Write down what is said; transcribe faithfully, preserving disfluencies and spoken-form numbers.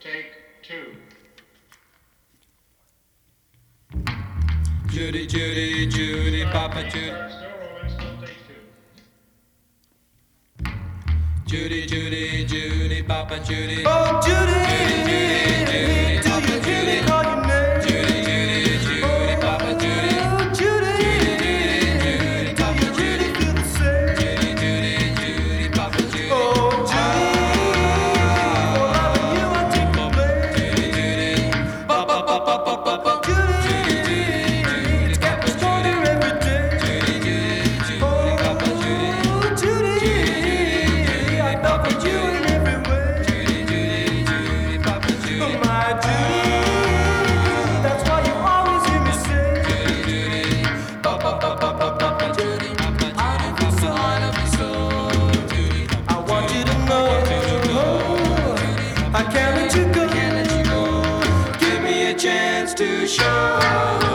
Take two. Judy, Judy, Judy, Papa Judy. Still rolling, still take two. Judy, Judy, Judy, Papa Judy. Oh, Judy, Judy, Judy, Judy, do Papa you hear me Judy. call your name? Judy, Judy, Judy, Papa Judy. Oh, Judy, Judy, Judy, Papa do you really Judy. feel the same? Judy, Judy, Judy, Papa Judy. Oh, Judy, for loving you I take the blame. Judy, Judy, Papa, Papa, Papa, Papa. Judy, Judy, it's getting stronger every day. Judy, Judy, Judy, Papa Judy. Oh, Judy, I love you in every way. Judy, Judy, Judy, Papa Judy. Oh, my Judy, that's why you always hear me say. Judy, Judy, Papa, Papa, Papa, Judy, Papa Judy, I love you so, I love you so. Judy, I want you to know, I can't let you go. can't let you go. Give me a chance to show.